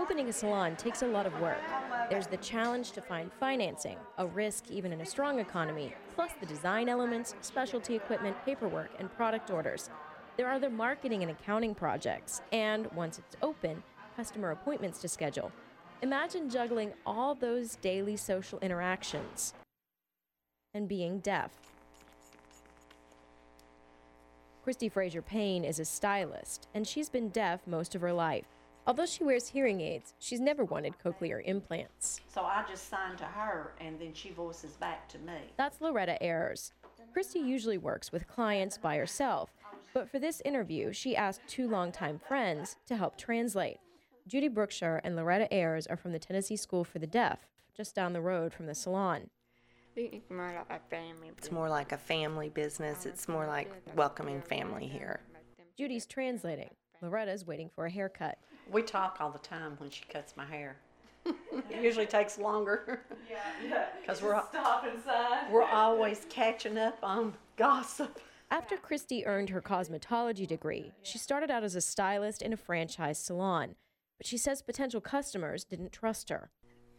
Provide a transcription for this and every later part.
Opening a salon takes a lot of work. There's the challenge to find financing, a risk even in a strong economy, plus the design elements, specialty equipment, paperwork, and product orders. There are the marketing and accounting projects, and once it's open, customer appointments to schedule. Imagine juggling all those daily social interactions and being deaf. Christy Fraser Payne is a stylist, and she's been deaf most of her life. Although she wears hearing aids, she's never wanted cochlear implants. So I just sign to her, and then she voices back to me. That's Loretta Ayers. Christy usually works with clients by herself, but for this interview, she asked two longtime friends to help translate. Judy Brookshire and Loretta Ayers are from the Tennessee School for the Deaf, just down the road from the salon. It's more like a family. It's more like a family business. It's more like welcoming family here. Judy's translating. Loretta's waiting for a haircut. We talk all the time when she cuts my hair. It usually takes longer. Yeah. Because Stop inside. we're always catching up on gossip. After Christy earned her cosmetology degree, she started out as a stylist in a franchise salon. But she says potential customers didn't trust her.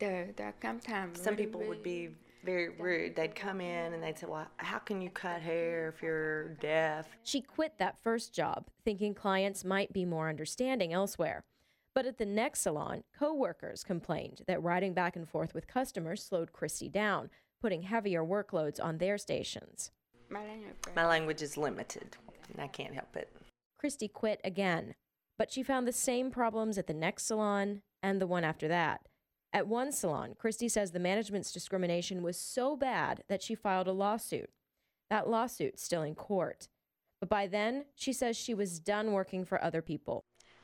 Some people would be very rude. They'd come in and they'd say, well, how can you cut hair if you're deaf? She quit that first job, thinking clients might be more understanding elsewhere. But at the next salon, co-workers complained that riding back and forth with customers slowed Christy down, putting heavier workloads on their stations. My language is limited, and I can't help it. Christy quit again, but she found the same problems at the next salon and the one after that. At one salon, Christy says the management's discrimination was so bad that she filed a lawsuit. That lawsuit's still in court. But by then, she says she was done working for other people.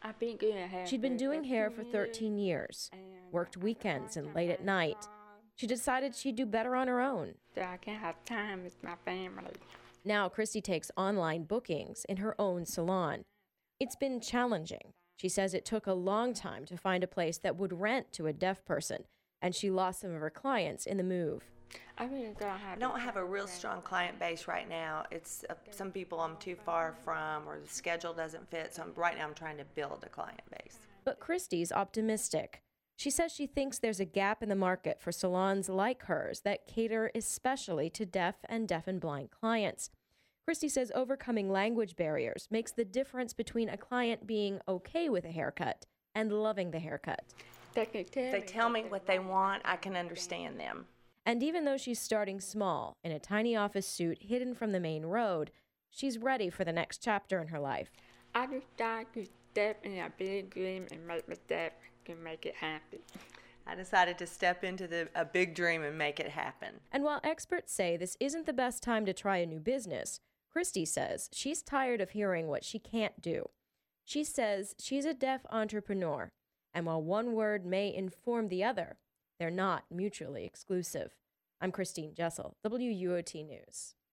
She'd been doing hair for 13 years, worked weekends and late at night. She decided she'd do better on her own. So I can have time with my family. Now, Christy takes online bookings in her own salon. It's been challenging. She says it took a long time to find a place that would rent to a deaf person, and she lost some of her clients in the move. I don't have a real strong client base right now. It's some people I'm too far from, or the schedule doesn't fit, so right now I'm trying to build a client base. But Christy's optimistic. She says she thinks there's a gap in the market for salons like hers that cater especially to deaf and blind clients. Christy says overcoming language barriers makes the difference between a client being okay with a haircut and loving the haircut. If they tell me what they want, I can understand them. And even though she's starting small, in a tiny office suite hidden from the main road, she's ready for the next chapter in her life. I just tried to step in a big dream and make myself can make it happen. I decided to step into a big dream and make it happen. And while experts say this isn't the best time to try a new business, Christy says she's tired of hearing what she can't do. She says she's a deaf entrepreneur, and while one word may inform the other, they're not mutually exclusive. I'm Christine Jessel, WUOT News.